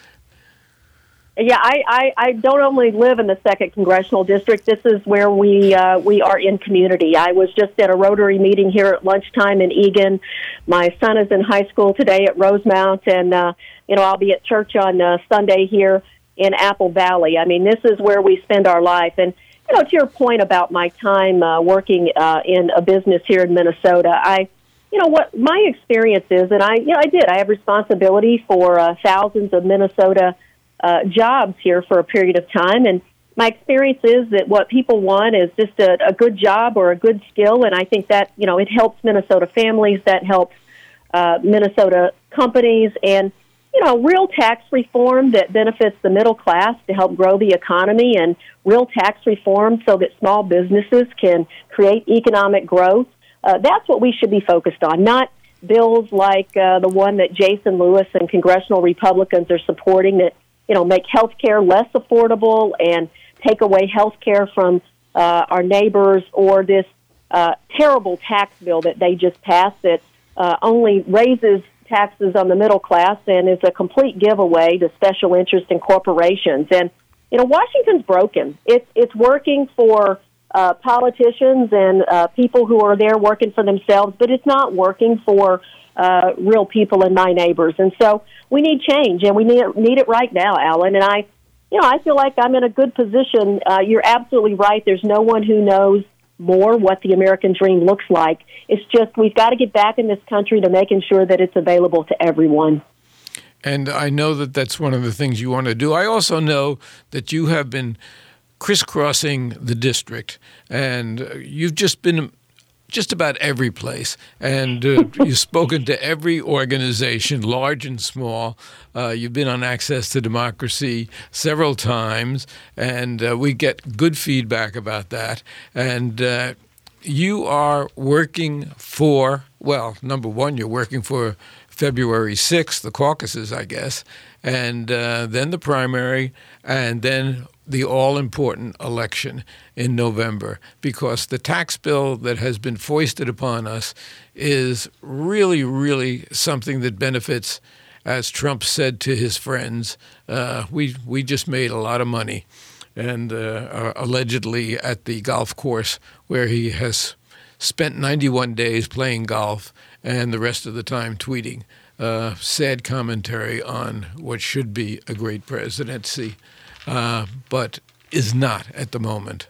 Yeah, I, I, I don't only live in the second Congressional District. This is where we uh, we are in community. I was just at a Rotary meeting here at lunchtime in Eagan. My son is in high school today at Rosemount, and uh, you know, I'll be at church on uh, Sunday here in Apple Valley. I mean, this is where we spend our life. And you know, to your point about my time uh, working uh, in a business here in Minnesota, I, you know, what my experience is, and I, you know, I did. I have responsibility for uh, thousands of Minnesota Uh, jobs here for a period of time, and my experience is that what people want is just a, a good job or a good skill, and I think that, you know, it helps Minnesota families, that helps uh, Minnesota companies, and, you know, real tax reform that benefits the middle class to help grow the economy, and real tax reform so that small businesses can create economic growth. Uh, that's what we should be focused on, not bills like uh, the one that Jason Lewis and congressional Republicans are supporting that, you know, make health care less affordable and take away health care from uh, our neighbors, or this uh, terrible tax bill that they just passed that uh, only raises taxes on the middle class and is a complete giveaway to special interest in corporations. And, you know, Washington's broken. It's, it's working for uh, politicians and uh, people who are there working for themselves, but it's not working for uh, real people and my neighbors. And so we need change, and we need, need it right now, Alan. And I, you know, I feel like I'm in a good position. Uh, you're absolutely right. There's no one who knows more what the American dream looks like. It's just we've got to get back in this country to making sure that it's available to everyone. And I know that that's one of the things you want to do. I also know that you have been crisscrossing the district, and you've just been just about every place, and uh, you've spoken to every organization, large and small. Uh, you've been on Access to Democracy several times, and uh, we get good feedback about that. And uh, you are working for, well, number one, you're working for February sixth, the caucuses, I guess, and uh, then the primary, and then the all-important election in November, because the tax bill that has been foisted upon us is really, really something that benefits, as Trump said to his friends, uh, we we just made a lot of money, and uh, allegedly at the golf course where he has spent ninety-one days playing golf and the rest of the time tweeting. Uh, sad commentary on what should be a great presidency, uh, but is not at the moment.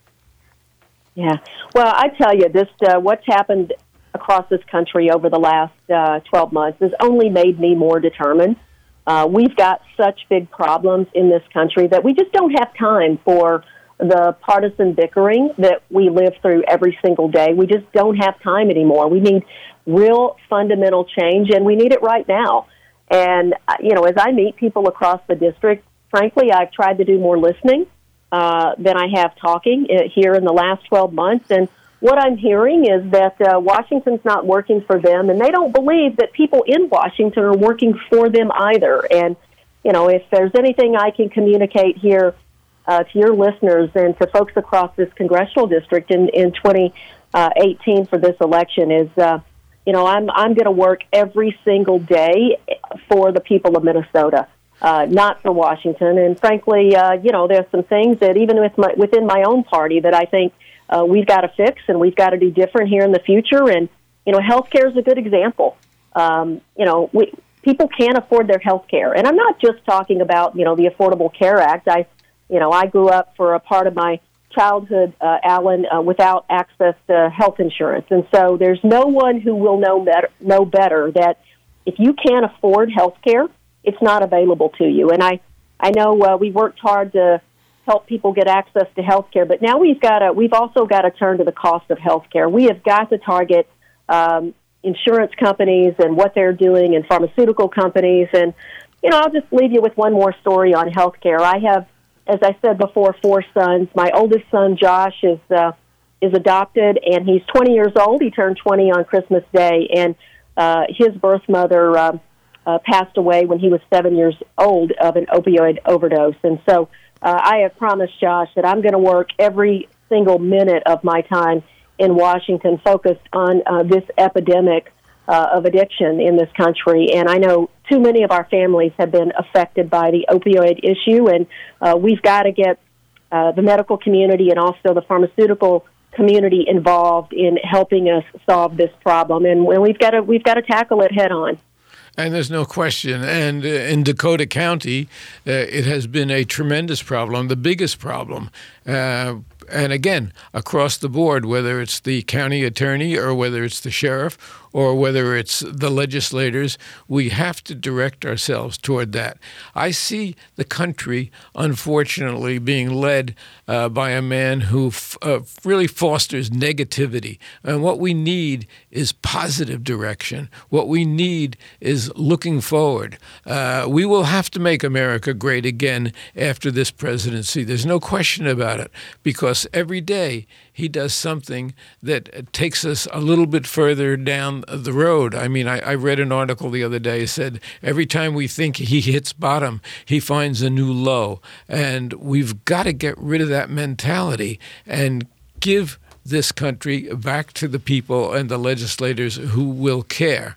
Yeah. Well, I tell you, this uh, what's happened across this country over the last uh, twelve months has only made me more determined. Uh, we've got such big problems in this country that we just don't have time for the partisan bickering that we live through every single day. We just don't have time anymore. We need real fundamental change, and we need it right now. And, you know, as I meet people across the district, frankly, I've tried to do more listening uh, than I have talking uh, here in the last twelve months. And what I'm hearing is that uh, Washington's not working for them, and they don't believe that people in Washington are working for them either. And, you know, if there's anything I can communicate here uh, to your listeners and to folks across this congressional district in, in twenty eighteen for this election is, uh, you know, I'm I'm going to work every single day for the people of Minnesota, uh, not for Washington. And frankly, uh, you know, there's some things that even with my, within my own party that I think uh, we've got to fix and we've got to do different here in the future. And, you know, healthcare is a good example. Um, you know, we, people can't afford their health care. And I'm not just talking about, you know, the Affordable Care Act. I, you know, I grew up for a part of my childhood, uh, Alan, uh, without access to health insurance. And so there's no one who will know better, know better that if you can't afford health care, it's not available to you. And I, I know uh, we worked hard to help people get access to health care, but now we've got to, we've also got to turn to the cost of health care. We have got to target um, insurance companies and what they're doing and pharmaceutical companies. And, you know, I'll just leave you with one more story on health care. I have, as I said before, four sons. My oldest son, Josh, is uh, is adopted, and he's twenty years old. He turned twenty on Christmas Day, and uh, his birth mother uh, uh, passed away when he was seven years old of an opioid overdose. And so uh, I have promised Josh that I'm going to work every single minute of my time in Washington focused on uh, this epidemic uh, of addiction in this country. And I know too many of our families have been affected by the opioid issue, and uh, we've got to get uh, the medical community and also the pharmaceutical community involved in helping us solve this problem. And we've got to we've got to tackle it head on. And there's no question. And uh, in Dakota County, uh, it has been a tremendous problem, the biggest problem. Uh, and again, across the board, whether it's the county attorney or whether it's the sheriff or whether it's the legislators, we have to direct ourselves toward that. I see the country, unfortunately, being led uh, by a man who f- uh, really fosters negativity. And what we need is positive direction. What we need is looking forward. Uh, we will have to make America great again after this presidency. There's no question about it, because every day he does something that takes us a little bit further down the road. I mean, I, I read an article the other day that said every time we think he hits bottom, he finds a new low. And we've got to get rid of that mentality and give this country back to the people and the legislators who will care.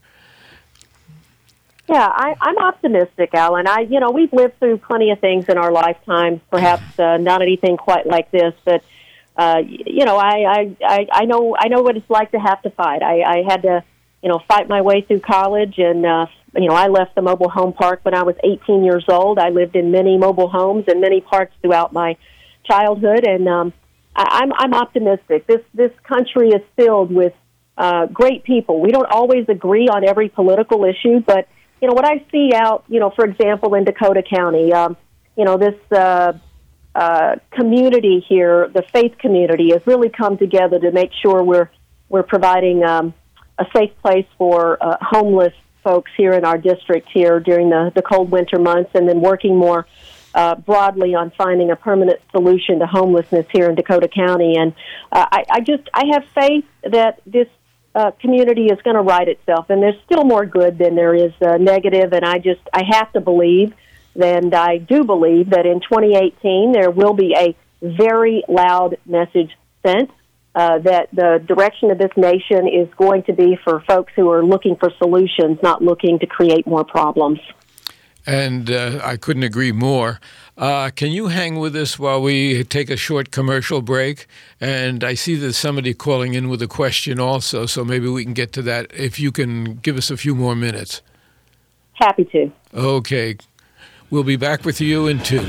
Yeah, I, I'm optimistic, Alan. I, you know, we've lived through plenty of things in our lifetimes, perhaps uh, not anything quite like this, but Uh, you know, I, I, I know I know what it's like to have to fight. I, I had to, you know, fight my way through college, and uh, you know, I left the mobile home park when I was eighteen years old. I lived in many mobile homes in many parks throughout my childhood, and um, I, I'm I'm optimistic. This this country is filled with uh, great people. We don't always agree on every political issue, but you know what I see out, you know, for example, in Dakota County, um, you know, this. Uh, Uh, community here, the faith community, has really come together to make sure we're we're providing um, a safe place for uh, homeless folks here in our district here during the, the cold winter months, and then working more uh, broadly on finding a permanent solution to homelessness here in Dakota County. And uh, I, I just I have faith that this uh, community is going to right itself. And there's still more good than there is uh, negative. And I just I have to believe, and I do believe that in twenty eighteen there will be a very loud message sent. Uh, that the direction of this nation is going to be for folks who are looking for solutions, not looking to create more problems. And uh, I couldn't agree more. Uh, can you hang with us while we take a short commercial break? And I see there's somebody calling in with a question also, so maybe we can get to that if you can give us a few more minutes. Happy to. Okay. We'll be back with you in two.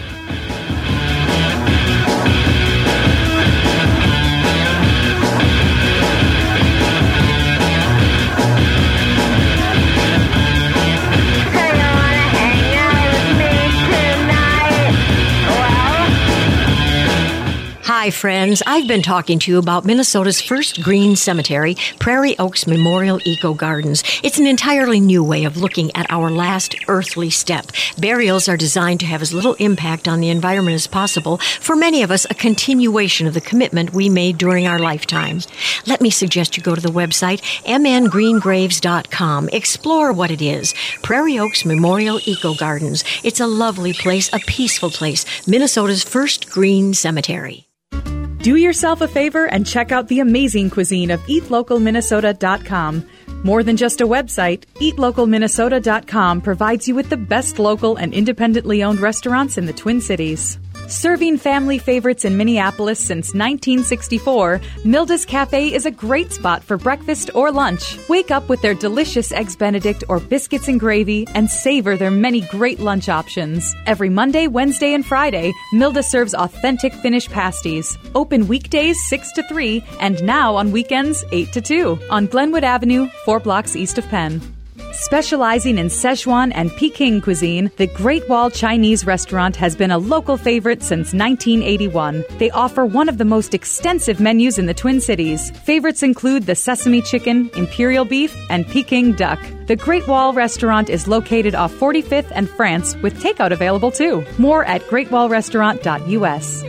Hi, friends. I've been talking to you about Minnesota's first green cemetery, Prairie Oaks Memorial Eco Gardens. It's an entirely new way of looking at our last earthly step. Burials are designed to have as little impact on the environment as possible. For many of us, a continuation of the commitment we made during our lifetime. Let me suggest you go to the website m n green graves dot com. Explore what it is. Prairie Oaks Memorial Eco Gardens. It's a lovely place, a peaceful place. Minnesota's first green cemetery. Do yourself a favor and check out the amazing cuisine of eat local minnesota dot com. More than just a website, eat local minnesota dot com provides you with the best local and independently owned restaurants in the Twin Cities. Serving family favorites in Minneapolis since nineteen sixty-four, Milda's Cafe is a great spot for breakfast or lunch. Wake up with their delicious Eggs Benedict or biscuits and gravy and savor their many great lunch options. Every Monday, Wednesday, and Friday, Milda serves authentic Finnish pasties. Open weekdays six to three and now on weekends eight to two on Glenwood Avenue, four blocks east of Penn. Specializing in Szechuan and Peking cuisine, the Great Wall Chinese restaurant has been a local favorite since nineteen eighty-one. They offer one of the most extensive menus in the Twin Cities. Favorites include the sesame chicken, imperial beef, and Peking duck. The Great Wall restaurant is located off forty-fifth and France, with takeout available too. More at great wall restaurant dot u s.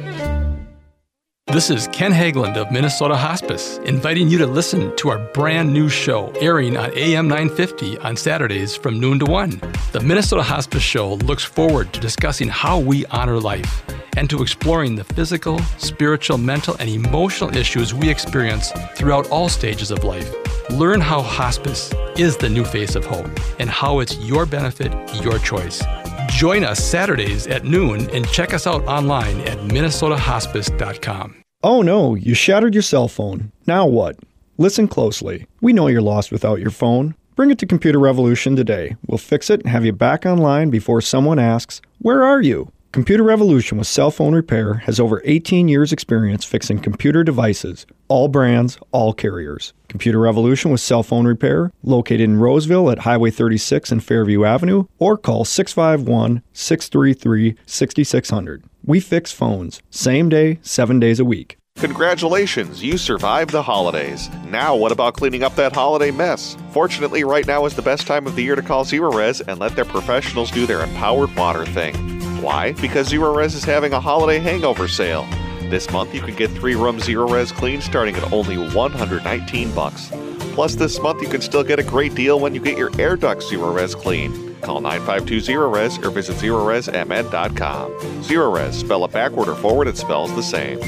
This is Ken Hageland of Minnesota Hospice, inviting you to listen to our brand new show airing on A M nine fifty on Saturdays from noon to one. The Minnesota Hospice Show looks forward to discussing how we honor life and to exploring the physical, spiritual, mental, and emotional issues we experience throughout all stages of life. Learn how hospice is the new face of hope and how it's your benefit, your choice. Join us Saturdays at noon and check us out online at minnesota hospice dot com. Oh no, you shattered your cell phone. Now what? Listen closely. We know you're lost without your phone. Bring it to Computer Revolution today. We'll fix it and have you back online before someone asks, "Where are you?" Computer Revolution with Cell Phone Repair has over eighteen years experience fixing computer devices, all brands, all carriers. Computer Revolution with Cell Phone Repair, located in Roseville at Highway thirty-six and Fairview Avenue, or call six five one, six three three, six six zero zero. We fix phones, same day, seven days a week. Congratulations, you survived the holidays. Now what about cleaning up that holiday mess? Fortunately, right now is the best time of the year to call Zerorez and let their professionals do their empowered water thing. Why? Because Zerorez is having a holiday hangover sale. This month you can get three rooms Zerorez clean starting at only one hundred nineteen bucks. Plus this month you can still get a great deal when you get your air ducts Zerorez clean. Call nine five two Zerorez or visit Zerorez M N dot com. Zerorez, spell it backward or forward, it spells the same.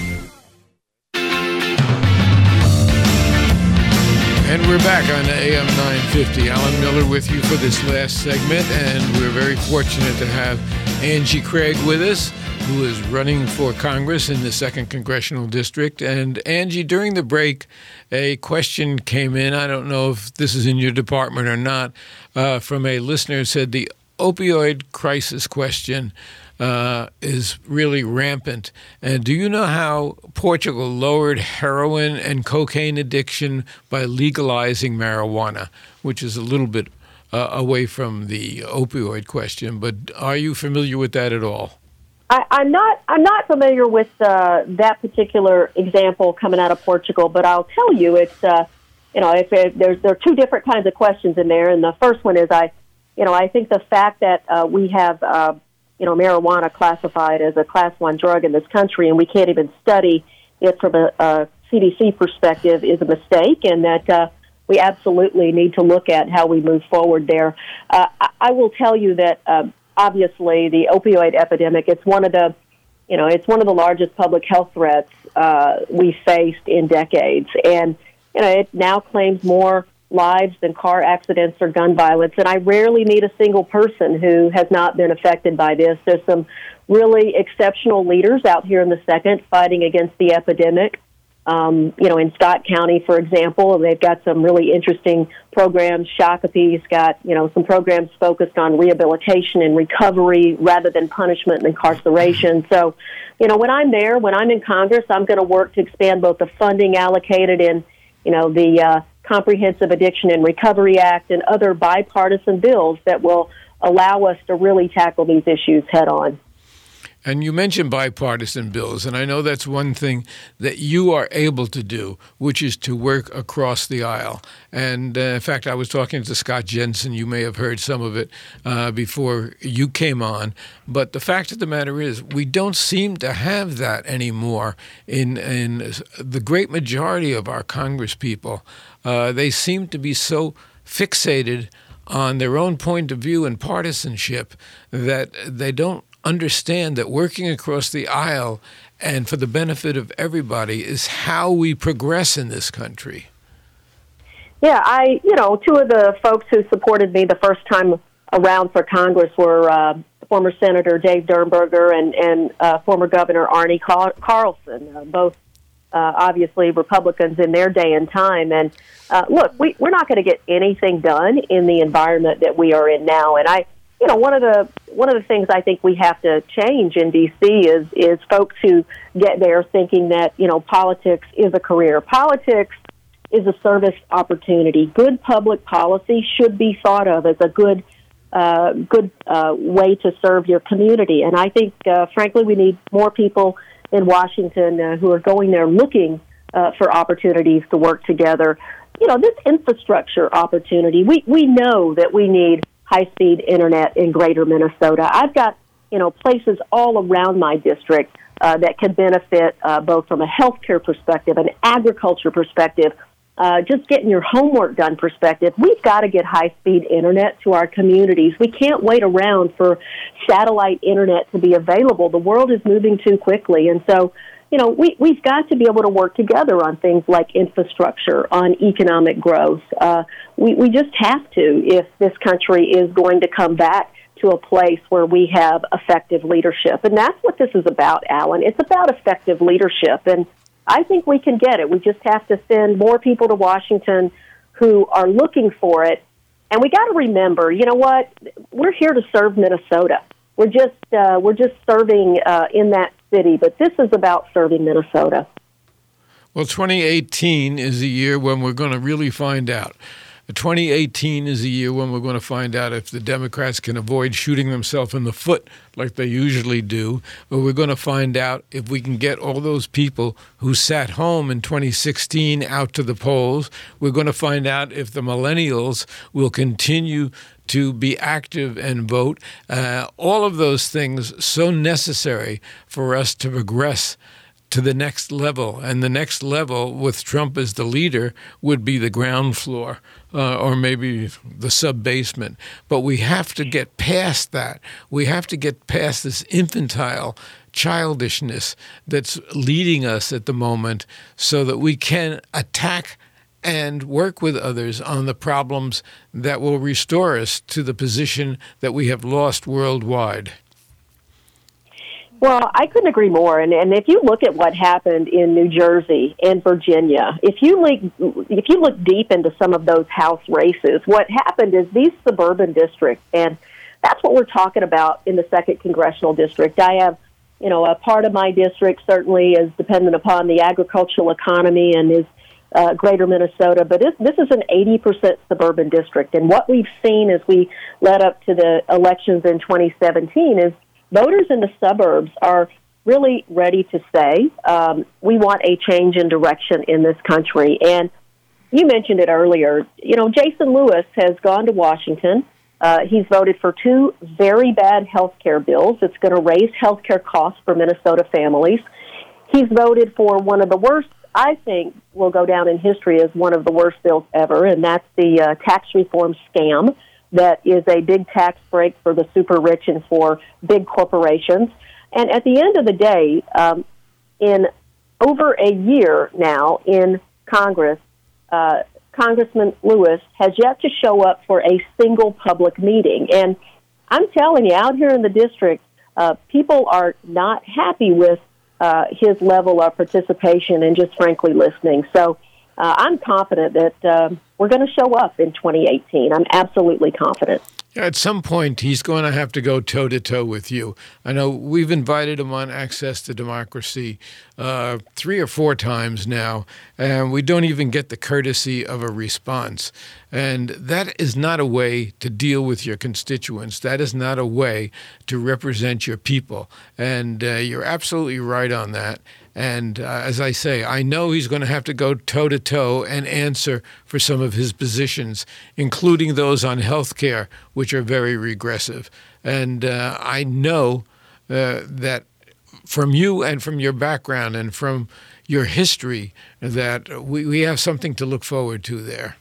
And we're back on A M nine fifty. Alan Miller with you for this last segment, and we're very fortunate to have Angie Craig with us, who is running for Congress in the second Congressional District. And Angie, during the break, a question came in. I don't know if this is in your department or not, uh, from a listener who said the opioid crisis question Uh, is really rampant. And do you know how Portugal lowered heroin and cocaine addiction by legalizing marijuana, which is a little bit uh, away from the opioid question? But are you familiar with that at all? I, I'm not. I'm not familiar with uh, that particular example coming out of Portugal, but I'll tell you, it's uh, you know, if it, there's there are two different kinds of questions in there, and the first one is I, you know, I think the fact that uh, we have. Uh, you know, marijuana classified as a class one drug in this country, and we can't even study it from a, a C D C perspective is a mistake, and that uh, we absolutely need to look at how we move forward there. Uh, I, I will tell you that uh, obviously the opioid epidemic, it's one of the, you know, it's one of the largest public health threats uh, we faced in decades, and you know, it now claims more lives than car accidents or gun violence, and I rarely meet a single person who has not been affected by this. There's some really exceptional leaders out here in the second fighting against the epidemic. Um, you know, in Scott County, for example, they've got some really interesting programs. Shakopee's got, you know, some programs focused on rehabilitation and recovery rather than punishment and incarceration. So, you know, when I'm there, when I'm in Congress, I'm going to work to expand both the funding allocated in, you know, the uh, Comprehensive Addiction and Recovery Act and other bipartisan bills that will allow us to really tackle these issues head on. And you mentioned bipartisan bills, and I know that's one thing that you are able to do, which is to work across the aisle. And uh, in fact, I was talking to Scott Jensen. You may have heard some of it uh, before you came on. But the fact of the matter is, we don't seem to have that anymore in, in the great majority of our Congress people. Uh, they seem to be so fixated on their own point of view and partisanship that they don't understand that working across the aisle and for the benefit of everybody is how we progress in this country. Yeah, I, you know, two of the folks who supported me the first time around for Congress were uh, former Senator Dave Durnberger and, and uh, former Governor Arnie Car- Carlson, uh, both uh, obviously Republicans in their day and time. And uh, look, we, we're not going to get anything done in the environment that we are in now. And I You know, one of the one of the things I think we have to change in D C is is folks who get there thinking that, you know, politics is a career. Politics is a service opportunity. Good public policy should be thought of as a good uh, good uh, way to serve your community. And I think, uh, frankly, we need more people in Washington uh, who are going there looking uh, for opportunities to work together. You know, this infrastructure opportunity, we, we know that we need high-speed internet in greater Minnesota. I've got, you know, places all around my district uh, that could benefit uh, both from a healthcare perspective, an agriculture perspective, uh, just getting your homework done perspective. We've got to get high-speed internet to our communities. We can't wait around for satellite internet to be available. The world is moving too quickly, and so, you know, we, we've got to be able to work together on things like infrastructure, on economic growth. Uh, we, we just have to if this country is going to come back to a place where we have effective leadership. And that's what this is about, Alan. It's about effective leadership. And I think we can get it. We just have to send more people to Washington who are looking for it. And we got to remember, you know what? We're here to serve Minnesota. We're just uh, we're just serving uh, in that city, but this is about serving Minnesota. Well, twenty eighteen is a year when we're going to really find out. twenty eighteen is a year when we're going to find out if the Democrats can avoid shooting themselves in the foot like they usually do, or we're going to find out if we can get all those people who sat home in twenty sixteen out to the polls. We're going to find out if the millennials will continue to be active and vote. Uh, all of those things so necessary for us to progress to the next level. And the next level, with Trump as the leader, would be the ground floor uh, or maybe the sub-basement. But we have to get past that. We have to get past this infantile childishness that's leading us at the moment so that we can attack and work with others on the problems that will restore us to the position that we have lost worldwide. Well, I couldn't agree more. And, and if you look at what happened in New Jersey and Virginia, if you look, if you look deep into some of those House races, what happened is these suburban districts, and that's what we're talking about in the second Congressional District. I have, you know, a part of my district certainly is dependent upon the agricultural economy and is uh, greater Minnesota, but this, this is an eighty percent suburban district. And what we've seen as we led up to the elections in twenty seventeen is voters in the suburbs are really ready to say, um, we want a change in direction in this country. And you mentioned it earlier. You know, Jason Lewis has gone to Washington Uh, he's voted for two very bad health care bills. It's going to raise health care costs for Minnesota families. He's voted for one of the worst, I think, will go down in history as one of the worst bills ever, and that's the uh, tax reform scam that is a big tax break for the super rich and for big corporations. And at the end of the day, um, in over a year now in Congress, uh, Congressman Lewis has yet to show up for a single public meeting. And I'm telling you, out here in the district, uh, people are not happy with uh, his level of participation and just frankly listening. So uh, I'm confident that uh, we're going to show up in twenty eighteen. I'm absolutely confident. At some point, he's going to have to go toe-to-toe with you. I know we've invited him on Access to Democracy uh, three or four times now, and we don't even get the courtesy of a response. And that is not a way to deal with your constituents. That is not a way to represent your people. And uh, you're absolutely right on that. And uh, as I say, I know he's going to have to go toe-to-toe and answer for some of his positions, including those on health care, which are very regressive. And uh, I know uh, that from you and from your background and from your history that we, we have something to look forward to there.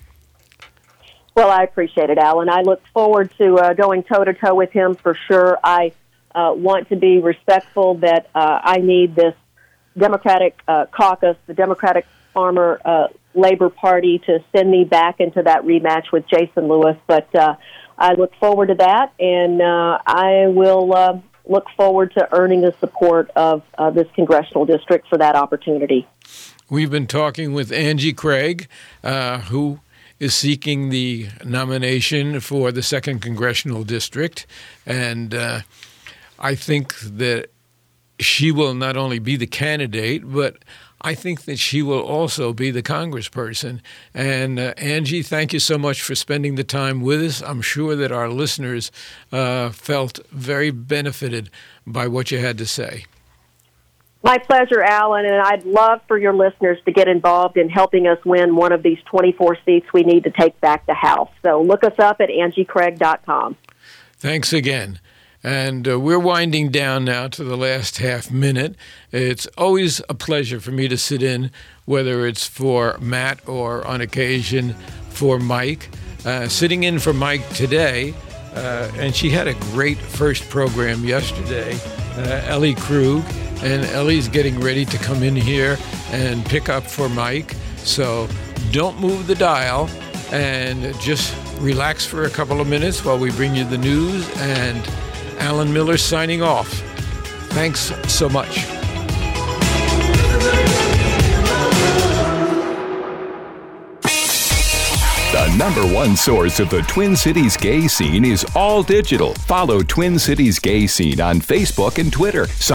Well, I appreciate it, Alan. I look forward to uh, going toe-to-toe with him for sure. I uh, want to be respectful that uh, I need this Democratic uh, caucus, the Democratic Farmer uh, Labor Party, to send me back into that rematch with Jason Lewis. But uh, I look forward to that, and uh, I will uh, look forward to earning the support of uh, this congressional district for that opportunity. We've been talking with Angie Craig, uh, who is seeking the nomination for the second congressional district, and uh, I think that she will not only be the candidate, but I think that she will also be the congressperson. And uh, Angie, thank you so much for spending the time with us. I'm sure that our listeners uh, felt very benefited by what you had to say. My pleasure, Alan, and I'd love for your listeners to get involved in helping us win one of these twenty-four seats we need to take back the House. So look us up at angie craig dot com. Thanks again. And uh, we're winding down now to the last half minute. It's always a pleasure for me to sit in, whether it's for Matt or on occasion for Mike. Uh, sitting in for Mike today, uh, and she had a great first program yesterday, uh, Ellie Krug. And Ellie's getting ready to come in here and pick up for Mike. So don't move the dial and just relax for a couple of minutes while we bring you the news. And Alan Miller signing off. Thanks so much. The number one source of the Twin Cities gay scene is All Digital. Follow Twin Cities Gay Scene on Facebook and Twitter.